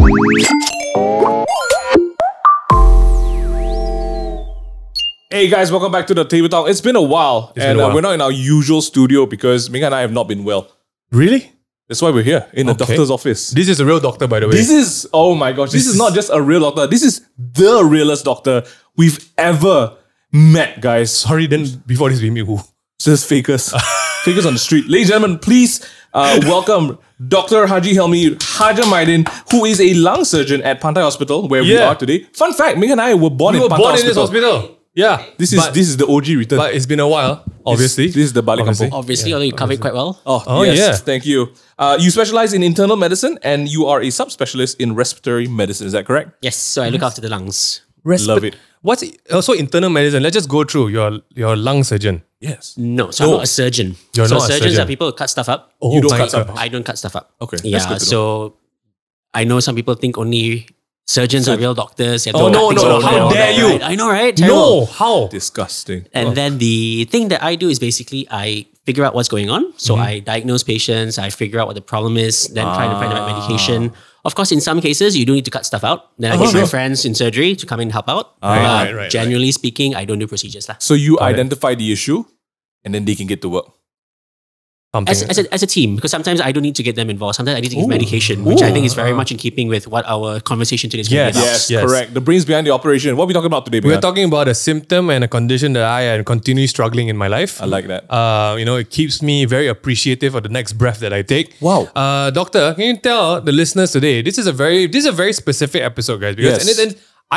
Hey guys, welcome back to the Table Talk. It's been a while, we're not in our usual studio because Ming and I have not been well. Really? That's why we're here in the doctor's office. This is a real doctor, by the way. This is, oh my gosh, this is not just a real doctor. This is the realest doctor we've ever met, guys. Sorry, then before this, we meet who? Just fakers. Fakers on the street. Ladies and gentlemen, please welcome Dr. Haji Helmi Hajamaidin, who is a lung surgeon at Pantai Hospital, where we are today. Fun fact, Ming and I were born in Pantai Hospital. In this hospital. Yeah. This is the OG return. But it's been a while, obviously. This is the Balik Kampung. Obviously, although you covered it quite well. Yes, thank you. You specialize in internal medicine and you are a subspecialist in respiratory medicine. Is that correct? Yes, so I look after the lungs. Love it. What's also internal medicine? Let's just go through your lung surgeon. Yes. No, so I'm not a surgeon. You're not a surgeons surgeon. are people who cut stuff up. You don't cut stuff up. I don't cut stuff up. Okay. Yeah, that's good to know. so I know some people think only surgeons are real doctors. Oh, no, how dare you? Right? I know, right? No, Terrible. how? Disgusting. And then the thing that I do is basically I figure out what's going on. So I diagnose patients, I figure out what the problem is, then try to find the right medication. Of course, in some cases, you do need to cut stuff out. Then I get my friends in surgery to come in and help out. Right. Generally speaking, I don't do procedures. So you identify the issue and then they can get to work. As a team, because sometimes I don't need to get them involved. Sometimes I need to give medication, which I think is very much in keeping with what our conversation today is going to be about. Yes, correct. The brains behind the operation. What are we talking about today, We're talking about a symptom and a condition that I am continually struggling in my life. I like that. It keeps me very appreciative of the next breath that I take. Wow. Doctor, can you tell the listeners today, this is a very specific episode, guys. Because and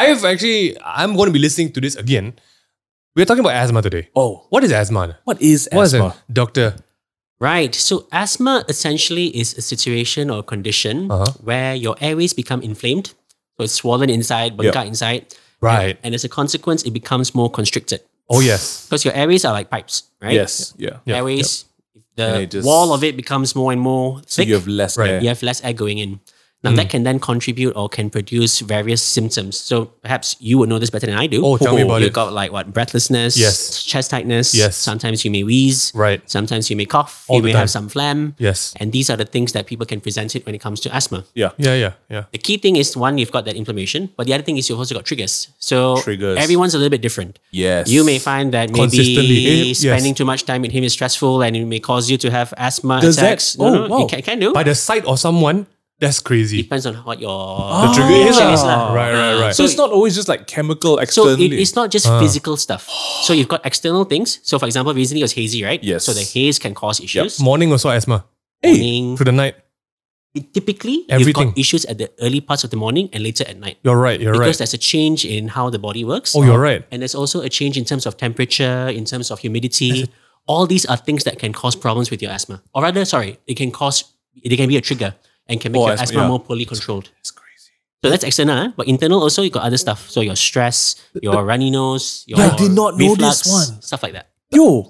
I'm going to be listening to this again. We're talking about asthma today. Oh. What is asthma? What is asthma? Doctor? Right. So asthma essentially is a situation or condition where your airways become inflamed. So it's swollen inside, bengkak inside. Right. And as a consequence, it becomes more constricted. Oh, yes. Because your airways are like pipes, right? Yes. Yeah. Airways, the wall of it becomes more and more thick. So you have less air. You have less air going in. Now that can then contribute or can produce various symptoms. So perhaps you would know this better than I do. Oh, tell me about You've it. got like breathlessness, chest tightness. Yes. Sometimes you may wheeze. Right. Sometimes you may cough. All you the may time. have some phlegm. Yes. And these are the things that people can present it when it comes to asthma. Yeah. Yeah. The key thing is one, you've got that inflammation, but the other thing is you've also got triggers. So Triggers. everyone's a little bit different. Yes. You may find that Consistently. maybe Yes. spending too much time with him is stressful and it may cause you to have asthma Does that- attacks. wow. It can do. By the sight of someone, that's crazy. Depends on what your The trigger is. is lah. Right. So it's not always just like chemical So externally. it's not just physical stuff. So you've got external things. So for example, recently it was hazy, right? Yes. So the haze can cause issues. Morning also asthma. Morning. Through the night. Typically, Everything. you've got issues at the early parts of the morning and later at night. You're right. Because there's a change in how the body works. Oh, you're right. And there's also a change in terms of temperature, in terms of humidity. All these are things that can cause problems with your asthma. Or rather, it can be a trigger and can make your asthma more poorly controlled. It's crazy. So that's external, but internal also you got other stuff. So your stress, your runny nose, your I did not know reflux, this one. stuff like that. Yo.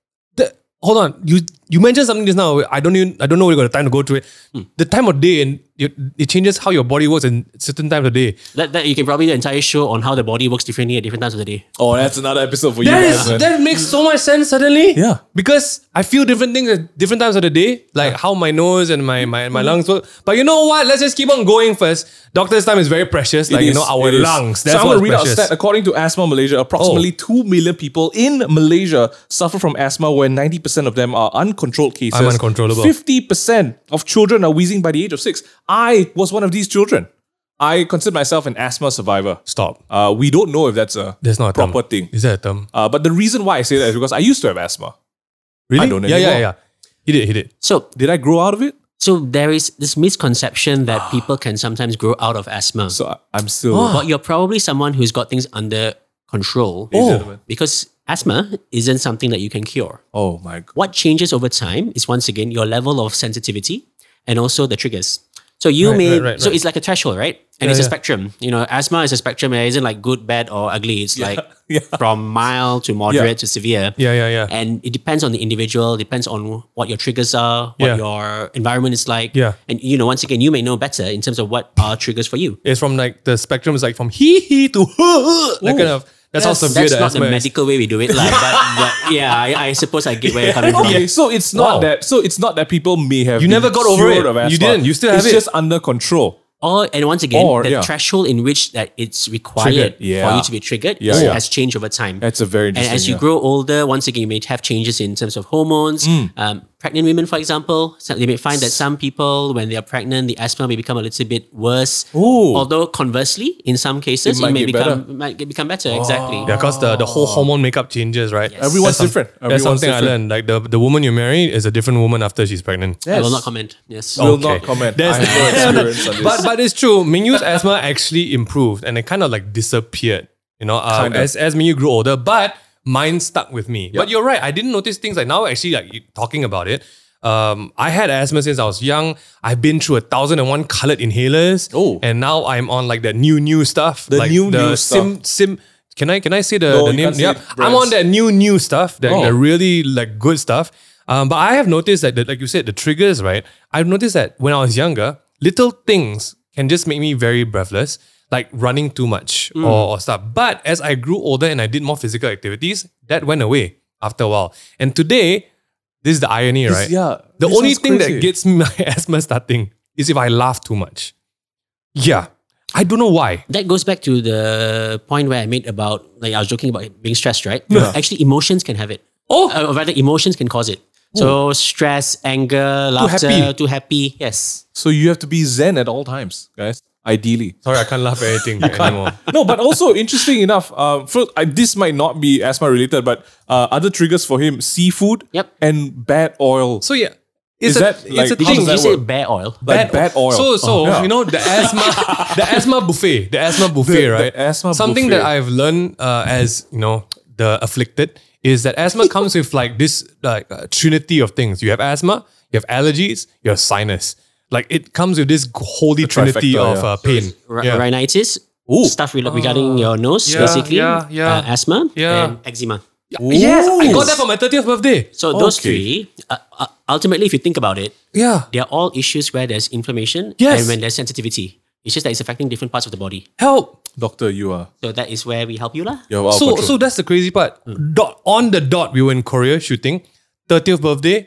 Hold on. You mentioned something just now. I don't know we got the time to go through it. The time of day and it changes how your body works in certain times of day. That you can probably do an entire show on how the body works differently at different times of the day. Oh, that's another episode for you guys. man. That makes so much sense suddenly. Yeah. Because I feel different things at different times of the day, like how my nose and my lungs work. But you know what? Let's just keep on going first. Doctor's time is very precious. It is, our it is. lungs. So That's I'm going what's to read out a precious. stat. According to Asthma Malaysia, approximately 2 million people in Malaysia suffer from asthma, where 90% of them are uncontrolled cases. I'm uncontrollable. 50% of children are wheezing by the age of 6. I was one of these children. I consider myself an asthma survivor. Stop. We don't know if that's a There's not a proper term. thing. Is that a term? But the reason why I say that is because I used to have asthma. Really? I don't Yeah. anymore. He did. So Did I grow out of it? there is this misconception that people can sometimes grow out of asthma. So I'm still... But you're probably someone who's got things under control. Because asthma isn't something that you can cure. Oh my God. What changes over time is once again your level of sensitivity and also the triggers. So Right. it's like a threshold, right? And it's a spectrum. Asthma is a spectrum. It isn't like good, bad, or ugly. It's like from mild to moderate to severe. Yeah. And it depends on the individual, depends on what your triggers are, what your environment is like. Yeah. And once again, you may know better in terms of what are triggers for you. It's from like the spectrum is like from hee to that kind of. That's how severe That's the not asthma the is. medical way we do it, but yeah, I suppose I get where you're coming from. Okay, so it's not that. So it's not that people may have. You been never got over cured it. of asthma. You didn't. You still have it's it. just under control. And once again, the threshold in which that it's required for you to be triggered has changed over time. That's a very interesting. And as you grow older, once again, you may have changes in terms of hormones. Pregnant women, for example, they may find that some people, when they are pregnant, the asthma may become a little bit worse. Although conversely, in some cases, it may become better. Exactly. Yeah, because the whole hormone makeup changes, right? Yes. Everyone's different. That's something I learned. Like the woman you marry is a different woman after she's pregnant. Yes. I will not comment. Yes. Will not comment. I have no experience on this. But it's true. Mingyu's asthma actually improved and it kind of like disappeared. As Mingyu grew older, but mine stuck with me. But you're right. I didn't notice things like now. Actually, like talking about it, I had asthma since I was young. I've been through 1,001 colored inhalers. And now I'm on like that new stuff. The new stuff. Sim. Can I say the name? Yeah, I'm on that new stuff. The really like good stuff. But I have noticed that, like you said, the triggers, right? I've noticed that when I was younger, little things can just make me very breathless, like running too much or stuff. But as I grew older and I did more physical activities, that went away after a while. And today, this is the irony, right? The only thing that gets my asthma starting is if I laugh too much. Yeah. I don't know why. That goes back to the point where I made about, like I was joking about being stressed, right? Actually, emotions can have it. Or rather, emotions can cause it. So stress, anger, laughter, too happy. Yes. So you have to be zen at all times, guys. Ideally. Sorry, I can't laugh at anything anymore. No, but also interesting enough, this might not be asthma related, but other triggers for him, seafood and bad oil. So yeah. It's a thing. Did you say bad oil? Bad oil. So the asthma buffet, right? The asthma Something buffet. that I've learned as the afflicted is that asthma comes with like this trinity of things. You have asthma, you have allergies, you have sinus. Like it comes with this holy trinity of pain. Rhinitis, stuff regarding your nose, basically. Asthma and eczema. Yes, I got that for my 30th birthday. So those three, ultimately, if you think about it, they're all issues where there's inflammation and when there's sensitivity. It's just that it's affecting different parts of the body. Help! Doctor, you are. So that is where we help you lah. So that's the crazy part. On the dot, we were in Korea shooting. 30th birthday,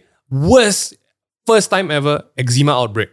first time ever eczema outbreak.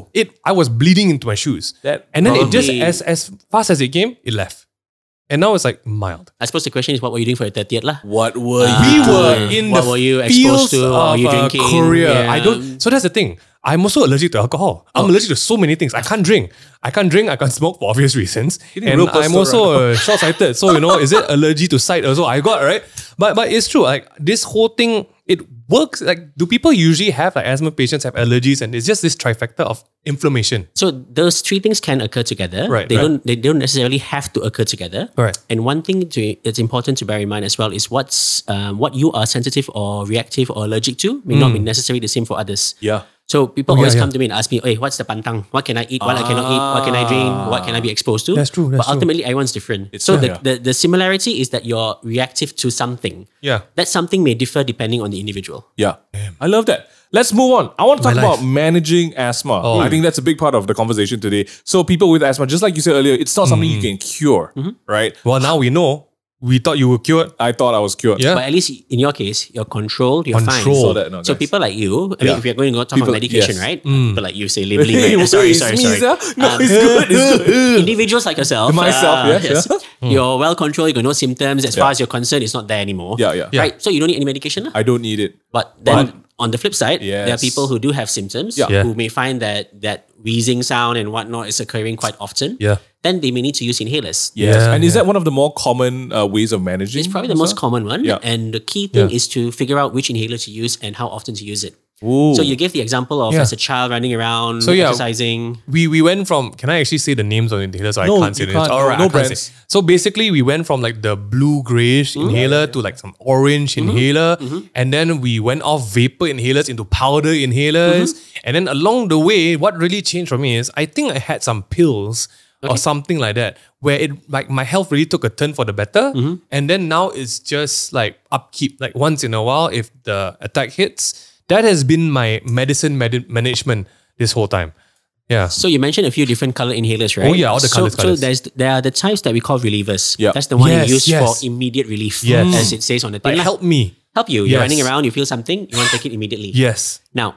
I was bleeding into my shoes. And then it just, as fast as it came, it left. And now it's like mild. I suppose the question is, what were you doing for your 30th lah? What were you doing? What were you exposed to? Or were you drinking? Korea. So that's the thing. I'm also allergic to alcohol. I'm allergic to so many things. I can't drink. I can't smoke for obvious reasons. And I'm also short-sighted. So, is it allergy to sight also? I got, right? But it's true. Like this whole thing, it works. Like, do people usually have, like asthma patients have allergies and it's just this trifecta of inflammation? So those three things can occur together. Right. They don't necessarily have to occur together. Right. And one thing that's important to bear in mind as well is what you are sensitive or reactive or allergic to may not be necessarily the same for others. Yeah. So people always come to me and ask me, hey, what's the pantang? What can I eat? What I cannot eat? What can I drink? What can I be exposed to? That's true. But ultimately, everyone's different. The similarity is that you're reactive to something. Yeah. That something may differ depending on the individual. Yeah. I love that. Let's move on. I want to talk about managing asthma. I think that's a big part of the conversation today. So people with asthma, just like you said earlier, it's not something you can cure, right? Well, now we know. We thought you were cured. I thought I was cured. Yeah. But at least in your case, you're controlled, you're fine. So people like you, I mean, if you're going to talk about medication, right? People like you say labeling. Hey, sorry. No, it's good. Individuals like yourself. Myself, yes. You're well controlled, you got no symptoms. As far as you're concerned, it's not there anymore. Yeah. Right? So you don't need any medication? I don't need it. But then on the flip side, there are people who do have symptoms who may find that wheezing sound and whatnot is occurring quite often. Yeah. Then they may need to use inhalers. Yes. And is that one of the more common ways of managing? It's probably the most common one. Yeah. And the key thing is to figure out which inhaler to use and how often to use it. Ooh. So you gave the example of as a child running around, exercising. We went from, can I actually say the names of the inhalers? So No, I can't say you the names. can't. All right, No I can't brands. say. So basically we went from like the blue-grayish inhaler to like some orange inhaler. And then we went off vapor inhalers into powder inhalers. And then along the way, what really changed for me is I think I had some pills or something like that, where it like my health really took a turn for the better. And then now it's just like upkeep. Like once in a while, if the attack hits, that has been my medicine management this whole time. Yeah. So you mentioned a few different color inhalers, right? Oh yeah, all the colours. So there are the types that we call relievers. Yeah. That's the one you use for immediate relief, as it says on the thing. Like help me. Help you. You're running around, you feel something, you want to take it immediately. Yes. Now,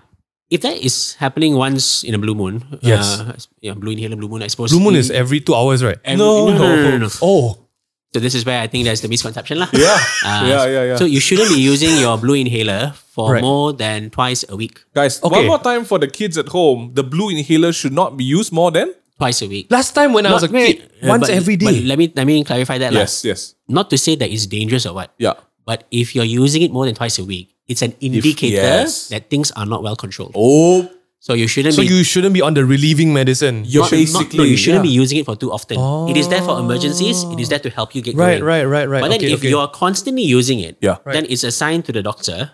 If that is happening once in a blue moon, Yes. blue inhaler, blue moon, I suppose. Blue moon is every 2 hours, right? No. Oh. So this is where I think there's the misconception lah. Yeah. Yeah. So you shouldn't be using your blue inhaler for Right. more than twice a week. Guys, Okay. one more time for the kids at home. The blue inhaler should not be used more than? Twice a week. Last time when I was a kid, once every day. But let me clarify that. Yes. Not to say that it's dangerous or what. Yeah. But if you're using it more than twice a week, it's an indicator yes. that things are not well controlled. Oh, So you shouldn't So be you shouldn't be on the relieving medicine. you're basically... you shouldn't be using it for too often. It is there for emergencies. It is there to help you get Right, going. right. But then if you're constantly using it, Yeah. then it's a sign to the doctor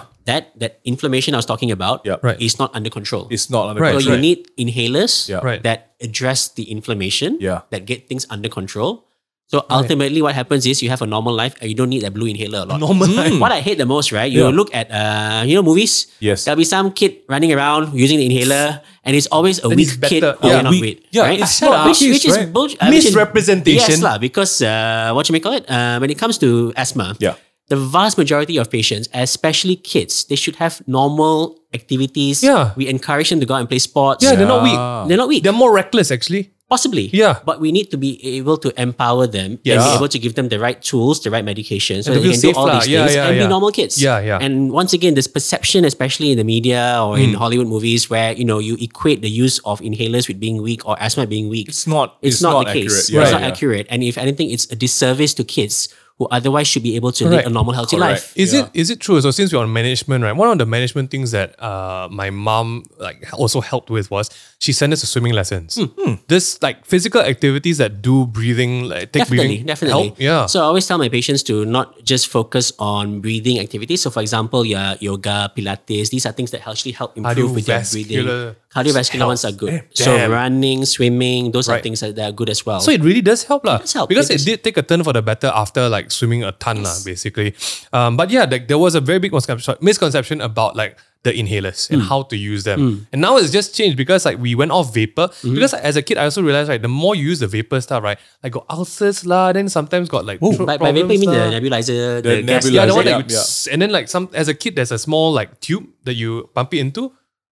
that inflammation I was talking about Yeah. Right. is not under control. It's not under Right. So control. you need inhalers Yeah. Right. that address the inflammation, Yeah. that get things under control. So ultimately what happens is you have a normal life and you don't need that blue inhaler a lot. Normal life. What I hate the most, right? You Yeah. look at movies. Yes. There'll be some kid running around using the inhaler, and it's always a he's weak kid better. who Yeah. cannot Weak. wait. Yeah, right? it's not the which case, is right? bullshit. Misrepresentation. Yes, lah. Because what you may call it, when it comes to asthma, Yeah. the vast majority of patients, especially kids, they should have normal activities. Yeah. We encourage them to go out and play sports. Yeah, they're not weak. They're not weak. They're more reckless, actually. Possibly. Yeah. But we need to be able to empower them and be able to give them the right tools, the right medication so And that to they can feel do all safe these lah. Yeah, things yeah, and yeah. be normal kids. Yeah. And once again, this perception, especially in the media or in Hollywood movies where, you equate the use of inhalers with being weak or asthma being weak. It's not the accurate. case. Yeah, It's yeah. not accurate. And if anything, it's a disservice to kids who otherwise should be able to lead Correct. a normal, healthy Correct. life. Is it true? So since we're on management, right? One of the management things that my mom also helped with was she sent us to swimming lessons. This physical activities that do breathing, take breathing Definitely. help. Yeah. So I always tell my patients to not just focus on breathing activities. So for example, your yoga, Pilates, these are things that actually help improve with your breathing. Cardiovascular ones are good. So Damn. running, swimming, those are Right. things that are good as well. So it really does help lah. does help. Because It it does. did take a turn for the better after swimming a ton lah, basically. But yeah, there was a very big misconception about the inhalers and how to use them. And now it's just changed because we went off vapor. Because as a kid, I also realized the more you use the vapor stuff, right, got ulcers lah, then sometimes got throat by vapor, you mean the problems lah. nebulizer, The gas. nebulizer, Yeah, the one Yeah, that you and then as a kid, there's a small tube that you pump it into.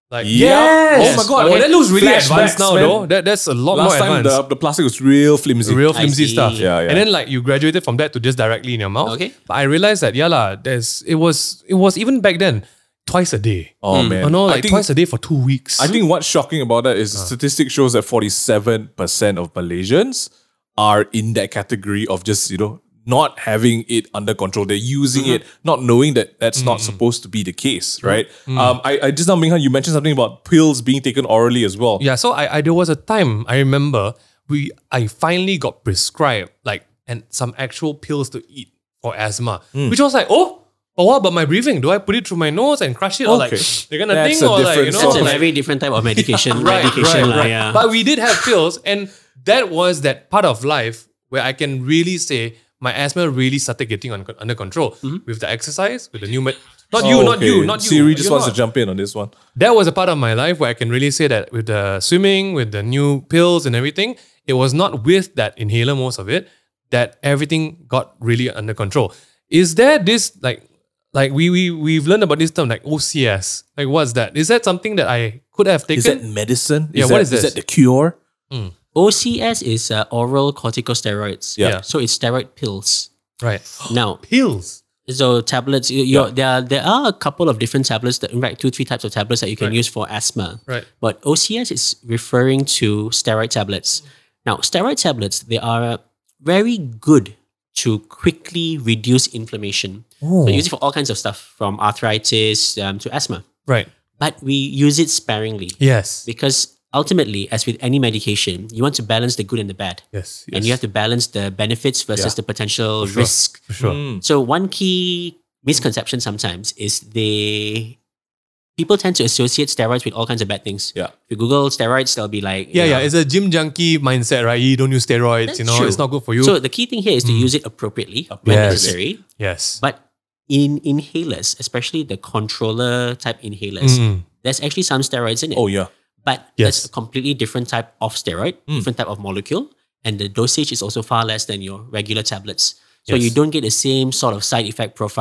Yes. Oh my god! Oh, that looks really Flashbacks, advanced now, man. though. That's a lot Last more time advanced. the plastic was real flimsy. Real I flimsy see. stuff. Yeah. And then you graduated from that to just directly in your mouth. Okay. But I realized that it was even back then twice a day. Oh man. Oh no, I think, twice a day for 2 weeks. I think what's shocking about that is the statistic shows that 47% of Malaysians are in that category of just, not having it under control. They're using it, not knowing that that's not supposed to be the case, right? I just now, Minghan, you mentioned something about pills being taken orally as well. Yeah, so I there was a time I remember I finally got prescribed and some actual pills to eat for asthma, which was but what about my breathing? Do I put it through my nose and crush it or Okay. the kind of That's thing a or different That's a Right. very different type of medication. right. lah, yeah. But we did have pills, and that was that part of life where I can really say my asthma really started getting under control with the exercise, with the new not you. Siri just You're wants to not. jump in on this one. That was a part of my life where I can really say that with the swimming, with the new pills and everything, it was not with that inhaler, most of it, that everything got really under control. Is there this we've learned about this term OCS? What's that? Is that something that I could have taken? Is that medicine? Yeah, Is what that, is this? Is that the cure? OCS is oral corticosteroids. Yeah. So it's steroid pills. Right. Now, Pills. so tablets, there are a couple of different tablets, in fact, 2-3 types of tablets that you can use for asthma. Right. But OCS is referring to steroid tablets. Now, steroid tablets, they are very good to quickly reduce inflammation. So use it for all kinds of stuff, from arthritis to asthma. Right. But we use it sparingly Yes. because ultimately, as with any medication, you want to balance the good and the bad. Yes. And you have to balance the benefits versus the potential risk. For sure. So one key misconception sometimes is people tend to associate steroids with all kinds of bad things. Yeah. If you Google steroids, they'll be like, Yeah, it's a gym junkie mindset, right? You don't use steroids, That's you know, true. it's not good for you. So the key thing here is to use it appropriately when Yes. necessary. yes. But in inhalers, especially the controller type inhalers, there's actually some steroids in it. Oh, yeah. But Yes. that's a completely different type of steroid, different type of molecule. And the dosage is also far less than your regular tablets. So Yes. you don't get the same sort of side effect profile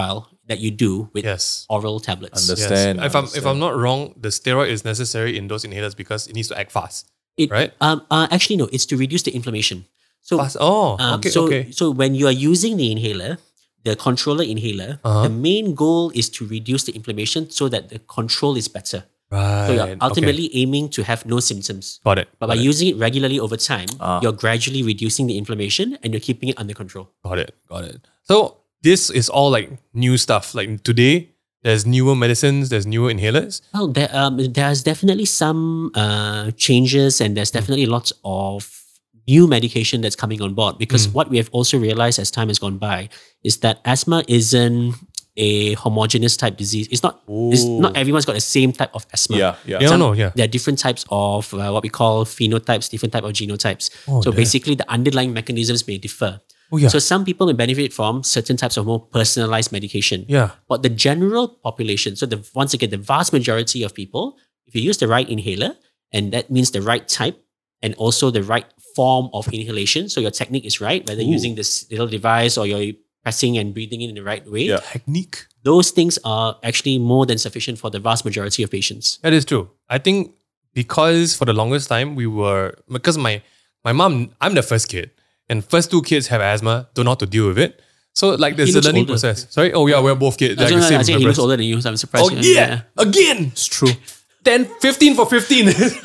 that you do with Yes. oral tablets. Understand. If I'm not wrong, the steroid is necessary in those inhalers because it needs to act fast. Right? Actually, no, it's to reduce the inflammation. So, Fast. Oh, okay, okay. So when you are using the inhaler, the controller inhaler, the main goal is to reduce the inflammation so that the control is better. Right. So you're ultimately aiming to have no symptoms. Got it. But by using it regularly over time, you're gradually reducing the inflammation and you're keeping it under control. Got it. So this is all like new stuff. Like today, there's newer medicines, there's newer inhalers. Well, there's definitely some changes and there's definitely lots of new medication that's coming on board because what we have also realized as time has gone by is that asthma isn't a homogeneous type disease. It's not everyone's got the same type of asthma. Yeah. There are different types of what we call phenotypes, different type of genotypes. Basically, the underlying mechanisms may differ. So some people may benefit from certain types of more personalized medication. But the general population, once again, the vast majority of people, if you use the right inhaler, and that means the right type, and also the right form of inhalation, so your technique is right, whether using this little device or you're pressing and breathing in the right way. Technique. Those things are actually more than sufficient for the vast majority of patients. That is true. I think because for the longest time because my mom, I'm the first kid, and first two kids have asthma, don't know how to deal with it. So like there's a learning process. Sorry? Oh yeah, we're both kids. I think he looks older than you, so I'm surprised. Oh yeah, again. It's true. 15 for 15.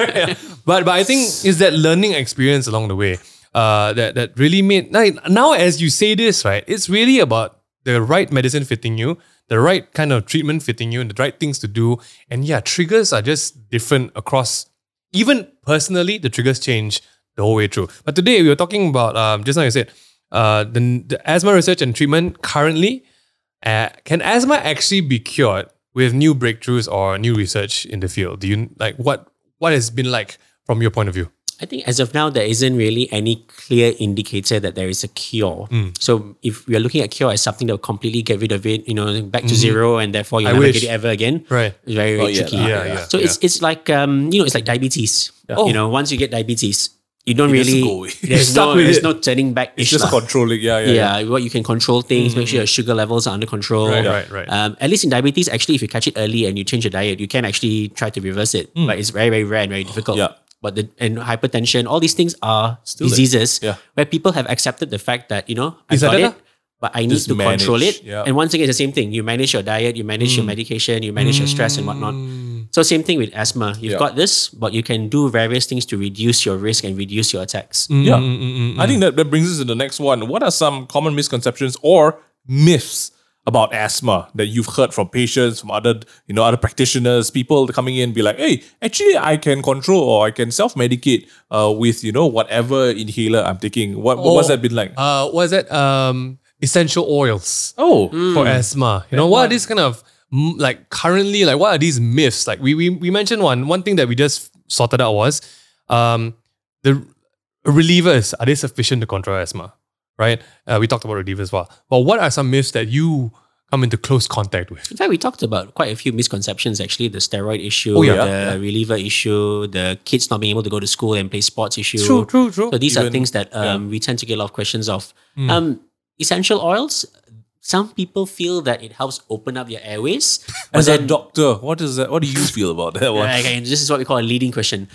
But I think it's that learning experience along the way that really made, like, now as you say this, right, it's really about the right medicine fitting you, the right kind of treatment fitting you, and the right things to do. And yeah, triggers are just different across, even personally, the triggers change the whole way through. But today we were talking about, just now you said, the asthma research and treatment currently, can asthma actually be cured with new breakthroughs or new research in the field? Do you like what has been like from your point of view? I think as of now, there isn't really any clear indicator that there is a cure. So if we are looking at cure as something that will completely get rid of it, back to zero, and therefore you'll never get it ever again, right? It's very, very tricky. So it's like it's like diabetes. Once you get diabetes, you don't really there's no turning back. It's just controlling. What you can control things, make sure your sugar levels are under control. Right. At least in diabetes, actually, if you catch it early and you change your diet, you can actually try to reverse it. But it's very, very rare and very difficult. But and hypertension, all these things are still diseases where people have accepted the fact that, I've got it, but I need to control it. And once again, it's the same thing. You manage your diet, you manage your medication, you manage your stress and whatnot. So same thing with asthma. You've got this, but you can do various things to reduce your risk and reduce your attacks. I think that brings us to the next one. What are some common misconceptions or myths about asthma that you've heard from patients, from other practitioners, people coming in, be like, hey, actually I can control or I can self-medicate with, whatever inhaler I'm taking. What's that been like? What is that? Essential oils. For asthma. What are these kind of, like currently, like what are these myths? Like we mentioned one thing that we just sorted out was the relievers, are they sufficient to control asthma? Right? We talked about relievers as well. But what are some myths that you come into close contact with? In fact, we talked about quite a few misconceptions actually. The steroid issue, the reliever issue, the kids not being able to go to school and play sports issue. True. So these are things that we tend to get a lot of questions of. Essential oils, some people feel that it helps open up your airways. As a doctor, what is that? What do you feel about that one? Okay, this is what we call a leading question.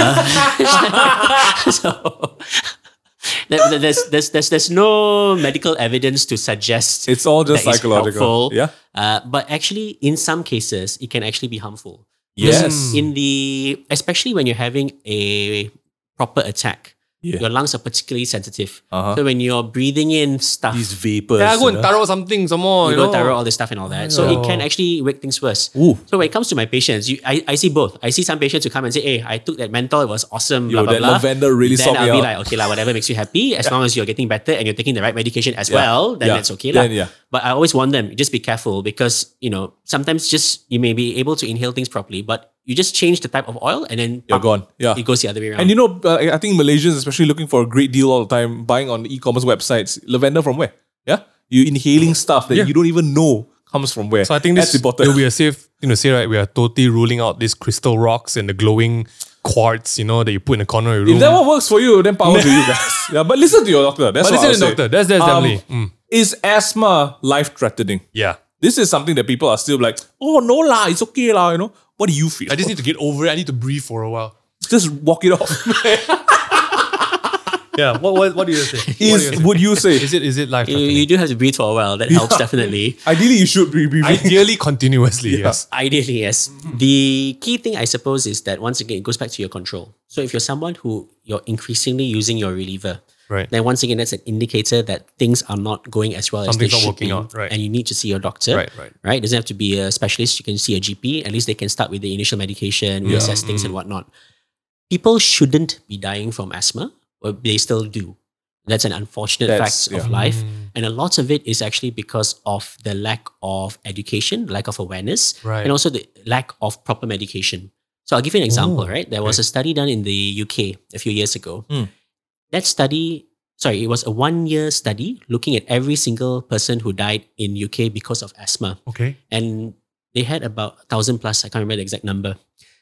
So there's no medical evidence to suggest it's all just psychological. But actually, in some cases, it can actually be harmful. Yes. Especially when you're having a proper attack. Your lungs are particularly sensitive. So when you're breathing in stuff, these vapors, go and taro something some more. You go taro all this stuff and all that. So it can actually make things worse. So when it comes to my patients, I see both. I see some patients who come and say, hey, I took that menthol, it was awesome, blah, blah, blah. Lavender really then I'll be like, okay, whatever makes you happy, as long as you're getting better and you're taking the right medication as well, then that's okay. But I always warn them, just be careful because, sometimes just you may be able to inhale things properly, but you just change the type of oil and then you're gone. It goes the other way around. And I think Malaysians especially looking for a great deal all the time, buying on e-commerce websites. Lavender from where? You're inhaling stuff that you don't even know comes from where. So I think this will be a safe thing to say, right? We are totally ruling out these crystal rocks and the glowing quartz, that you put in the corner of your room. If that one works for you, then power to you guys. But listen to your doctor. That's what I'll say. That's definitely. Is asthma life-threatening? Yeah. This is something that people are still like, oh no lah, it's okay lah, What do you feel? I just need to get over it. I need to breathe for a while. Just walk it off. Yeah. What do you say? Would you say? Is it life? You do have to breathe for a while. That helps definitely. Ideally, you should be breathing. Ideally, continuously. Yes. Ideally, yes. The key thing, I suppose, is that once again, it goes back to your control. So if you're someone who you're increasingly using your reliever, right, then once again, that's an indicator that things are not going as well as they should be. Right. And you need to see your doctor. Right. It doesn't have to be a specialist. You can see a GP. At least they can start with the initial medication, reassess things and whatnot. People shouldn't be dying from asthma, but they still do. That's an unfortunate fact of life. And a lot of it is actually because of the lack of education, lack of awareness, and also the lack of proper medication. So I'll give you an example, right? There was a study done in the UK a few years ago. That study, it was a 1-year study looking at every single person who died in UK because of asthma. Okay. And they had about 1,000 plus, I can't remember the exact number.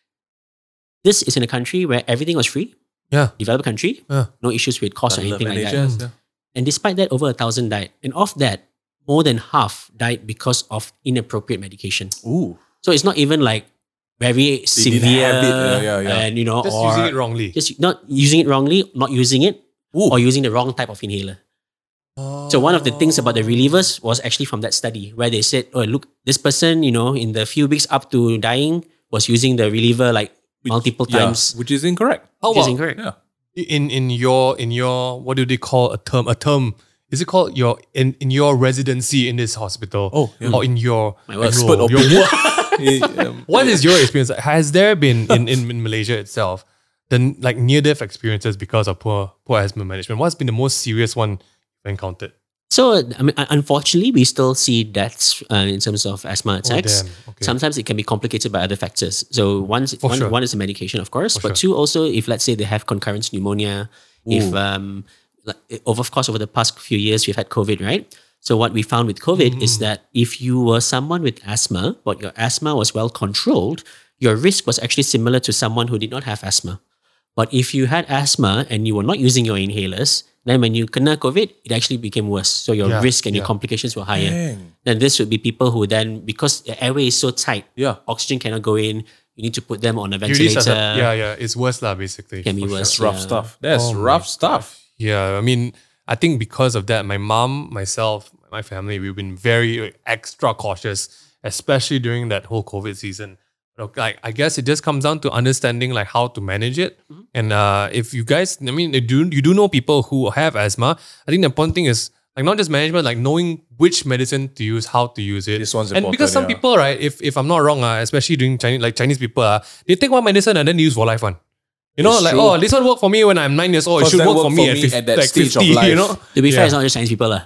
This is in a country where everything was free. Yeah. Developed country. No issues with cost or anything like that. Yeah. And despite that, over 1,000 died. And of that, more than half died because of inappropriate medication. Ooh. So it's not even like very severe and just or using it wrongly. Just not using it wrongly, not using it, or using the wrong type of inhaler. So one of the things about the relievers was actually from that study where they said, oh, look, this person, in the few weeks up to dying was using the reliever like multiple times. Which is incorrect. Which is incorrect. Yeah. In your what do they call a term? Is it called in your residency in this hospital? Oh, yeah. Or in your expert your opinion. What is your experience? Has there been in Malaysia itself the like near-death experiences because of poor asthma management? What's been the most serious one you've encountered? So, I mean, unfortunately, we still see deaths in terms of asthma attacks. Okay. Sometimes it can be complicated by other factors. So, one is the medication, of course, but two, also, if let's say they have concurrent pneumonia, if over the past few years, we've had COVID, right? So, what we found with COVID is that if you were someone with asthma, but your asthma was well controlled, your risk was actually similar to someone who did not have asthma. But if you had asthma and you were not using your inhalers, then when you kena COVID, it actually became worse. So your risk and your complications were higher. Dang. Then this would be people who then, because the airway is so tight, oxygen cannot go in, you need to put them on a ventilator. It's worse lah, basically. It can be worse. That's rough stuff. That's rough stuff. Yeah, I mean, I think because of that, my mom, myself, my family, we've been very extra cautious, especially during that whole COVID season. Like, I guess it just comes down to understanding like how to manage it. And if you guys, I mean, you do know people who have asthma. I think the important thing is like not just management, like knowing which medicine to use, how to use it. This one's and important. Because some people, right, if I'm not wrong, especially during Chinese people, they take one medicine and then they use for life one. You know, like, oh, this one worked for me when I'm 9 years old. It should work for me at that stage 50, of life. You know? To be fair, it's not just Chinese people.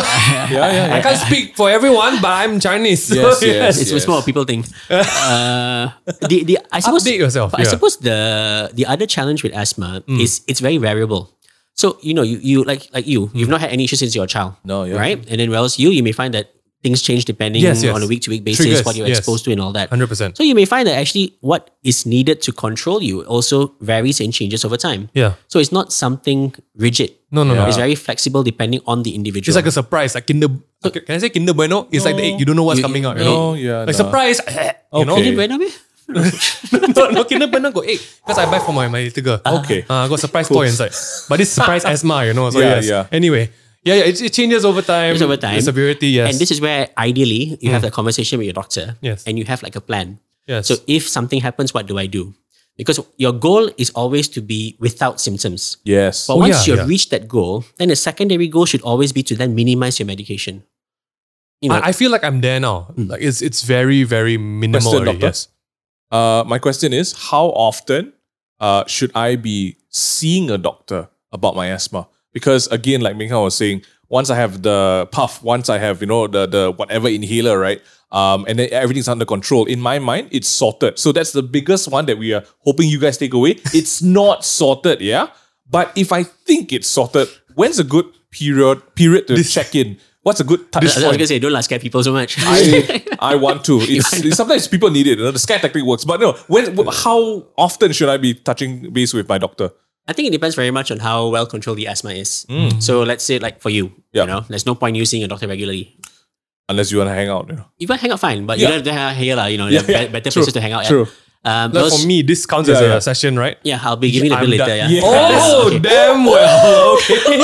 I can't speak for everyone, but I'm Chinese. So It's more what people think. I suppose, update yourself. But I suppose the other challenge with asthma is it's very variable. So, you like you've not had any issues since you're a child. No, yeah. Right? And then whereas you may find that things change depending on a week-to-week basis, Triggers, what you're exposed to and all that. 100%. So you may find that actually what is needed to control you also varies and changes over time. Yeah. So it's not something rigid. No. It's very flexible depending on the individual. It's like a surprise, like Kinder. Can I say Kinder Bueno? It's like the egg. You don't know what's coming out. You know? Yeah. Surprise. You know? Kinder Bueno, meh? no, Kinder Bueno got egg because I buy for my little girl. Okay. Got surprise toy inside. But it's surprise asthma, you know. So Yeah. Anyway. Yeah, it changes over time. The severity, yes. And this is where ideally you have a conversation with your doctor. Yes. And you have like a plan. Yes. So if something happens, what do I do? Because your goal is always to be without symptoms. Yes. But once you've reached that goal, then the secondary goal should always be to then minimize your medication. I feel like I'm there now. Like it's very, very minimal. Question, already. doctor? Yes. My question is, how often should I be seeing a doctor about my asthma? Because again, like Ming Han was saying, once I have the puff, once I have, the whatever inhaler, right? And then everything's under control. In my mind, it's sorted. So that's the biggest one that we are hoping you guys take away. It's not sorted, yeah? But if I think it's sorted, when's a good period to check in? What's a good touch I was point? going to say, don't scare people so much. I want to. Sometimes people need it. The scare tactic works. But no, how often should I be touching base with my doctor? I think it depends very much on how well controlled the asthma is. So let's say like for you, there's no point using a doctor regularly. Unless you want to hang out, You want to hang out, fine, but you don't have to hang out here, better True. places to hang out True. at. Like for me, this counts as a session, right? Yeah, I'll be giving it a bill later. Yeah. Oh, damn well.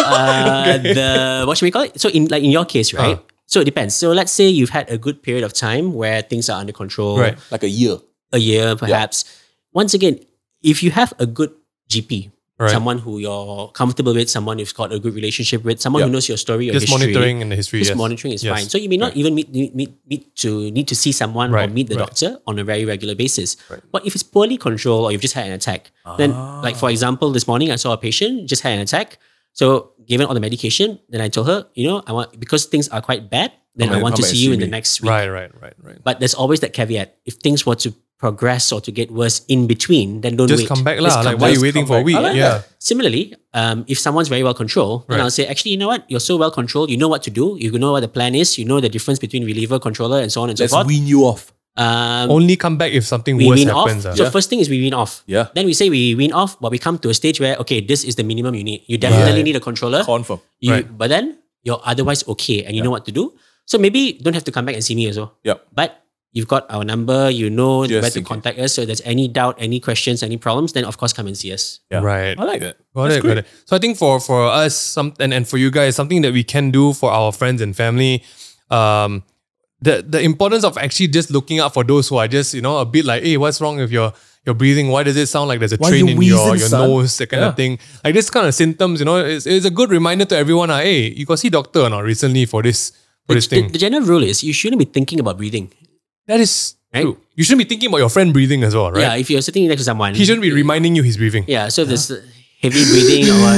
Okay. What should we call it? So in your case, right? So it depends. So let's say you've had a good period of time where things are under control. Right. Like a year. A year, perhaps. Once again, if you have a good GP, someone who you're comfortable with, someone you've got a good relationship with, someone who knows your story or just history. monitoring in the history. Just monitoring is fine. So you may not even need to see someone or meet the doctor on a very regular basis. Right. But if it's poorly controlled or you've just had an attack, then like for example, this morning I saw a patient just had an attack. So given all the medication, then I told her, because things are quite bad, then I want to see you in the next week. Right. But there's always that caveat. If things were to progress or to get worse in between, then don't just wait. come back lah. Like why are you waiting for a week? Similarly, if someone's very well controlled, then I'll say, actually, you know what? You're so well controlled. You know what to do. You know what the plan is. You know the difference between reliever, controller, and so on and so forth. Let's wean you off. Only come back if something we worse wean happens. off. So first thing is we wean off. Yeah. Then we say we wean off, but we come to a stage where, okay, this is the minimum you need. You definitely need a controller. Confirm. But then you're otherwise okay and you know what to do. So maybe you don't have to come back and see me as well. Yep. But you've got our number, you know Just where to contact us. So if there's any doubt, any questions, any problems, then of course come and see us. Yeah. Right. I like that. Got it. So I think for us, and for you guys, something that we can do for our friends and family, the importance of actually just looking out for those who are just, a bit like, hey, what's wrong with your breathing? Why does it sound like there's a train in your nose? That kind of thing. Like this kind of symptoms, it's a good reminder to everyone, hey, you got see doctor or not recently for this thing? The general rule is you shouldn't be thinking about breathing. That is true. You shouldn't be thinking about your friend breathing as well, right? Yeah, if you're sitting next to someone. He shouldn't be reminding you he's breathing. Yeah, so if there's heavy breathing or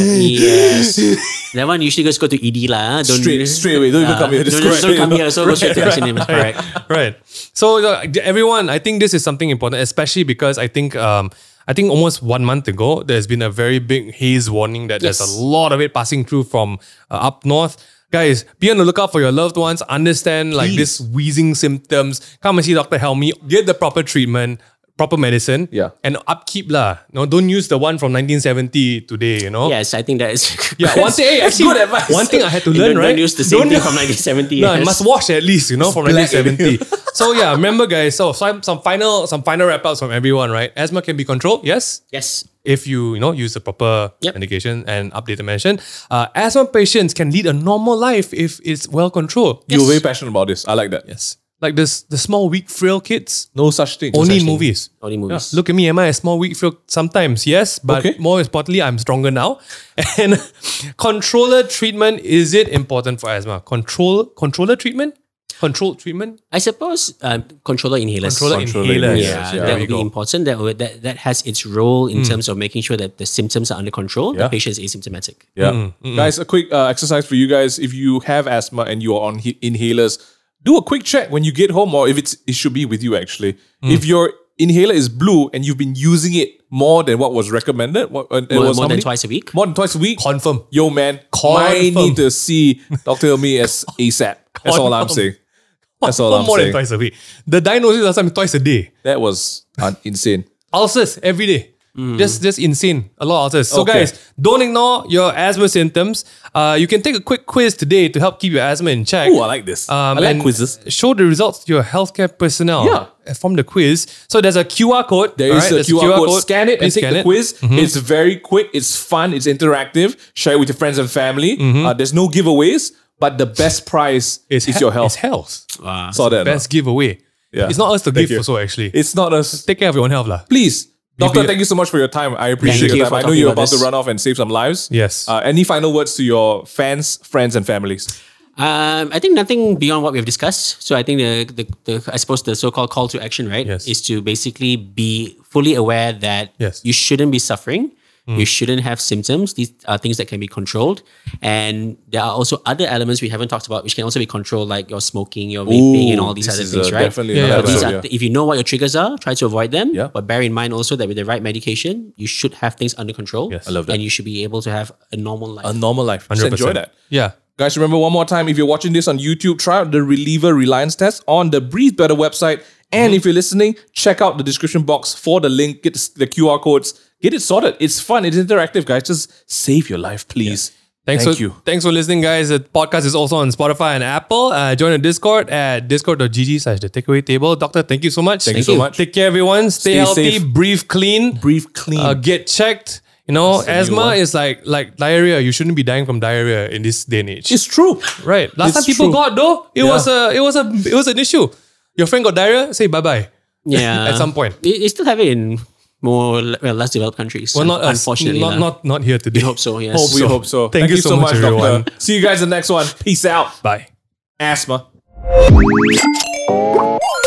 yes. That one usually just go to ED lah. Straight away. Don't even come here. Don't come here. So go straight to action name. Correct. Right. So everyone, I think this is something important, especially because I think almost 1 month ago, there's been a very big haze warning that there's a lot of it passing through from up north. Guys, be on the lookout for your loved ones. Understand this wheezing symptoms. Come and see Dr. Helmy. Get the proper treatment, proper medicine. Yeah. And upkeep lah. No, don't use the one from 1970 today, Yes, I think that is one thing, good advice. One thing I had to learn, right? Don't use the same thing from 1970. No, I must wash at least, from 1970. So remember guys, so some final wrap-ups from everyone, right? Asthma can be controlled, yes? Yes. If you use the proper medication and update the medicine. Asthma patients can lead a normal life if it's well controlled. You're very passionate about this. I like that. Yes. Like the small, weak, frail kids. No such thing. Only in movies. Only movies. Look at me. Am I a small, weak, frail? Sometimes, yes. But more importantly, I'm stronger now. And controller treatment, is it important for asthma? Controller treatment? Controlled treatment? I suppose controller inhalers. Controller inhalers. Yeah, that would be important. That has its role in terms of making sure that the symptoms are under control. The patient is asymptomatic. Yeah. Guys, a quick exercise for you guys. If you have asthma and you are on inhalers, do a quick check when you get home, or if it should be with you actually. If your inhaler is blue and you've been using it more than what was recommended, more than twice a week. More than twice a week. Confirm. Yo, man, I need to see Dr. Helmy as ASAP. That's all I'm saying. That's all I'm more saying. Than twice a week. The diagnosis last time twice a day. That was insane. Ulcers every day. Just insane. A lot of ulcers. So guys, don't ignore your asthma symptoms. You can take a quick quiz today to help keep your asthma in check. Oh, I like this. I like quizzes. Show the results to your healthcare personnel from the quiz. So there's a QR code. There is a QR code. Scan it and take the quiz. It's very quick. It's fun. It's interactive. Share it with your friends and family. There's no giveaways, but the best prize is your health. It's health. Wow. Saw that. Best giveaway. Yeah. It's not us to give also actually. It's not us. Take care of your own health lah. Please. Doctor, thank you so much for your time. I appreciate your time. I know you're about to run off and save some lives. Yes. Any final words to your fans, friends, and families? I think nothing beyond what we've discussed. So I think the I suppose the so-called call to action, right, is to basically be fully aware that you shouldn't be suffering. You shouldn't have symptoms. These are things that can be controlled. And there are also other elements we haven't talked about, which can also be controlled, like your smoking, your vaping, and all these other things, right? Definitely. If you know what your triggers are, try to avoid them. Yeah. But bear in mind also that with the right medication, you should have things under control. Yes. I love that. And you should be able to have a normal life. A normal life. 100%. Just enjoy that. Yeah. Guys, remember one more time, if you're watching this on YouTube, try out the Reliever Reliance test on the Breathe Better website. And if you're listening, check out the description box for the link, get the QR codes, get it sorted. It's fun, it's interactive, guys. Just save your life, please. Thank you. Thanks for listening, guys. The podcast is also on Spotify and Apple. Join the Discord at discord.gg/the takeaway table. Doctor, thank you so much. Thank you so much. Take care, everyone. Stay healthy. safe. Breathe clean. Breathe clean. Get checked. Asthma is like diarrhea. You shouldn't be dying from diarrhea in this day and age. It's true. Right. Last time people got though, it was an issue. Your friend got diarrhea, say bye-bye. Yeah. At some point. They still have it in less developed countries. Well, not us. Unfortunately. Not here today. We hope so, yes. We hope so. Thank you so much, everyone. Doctor. See you guys in the next one. Peace out. Bye. Asthma.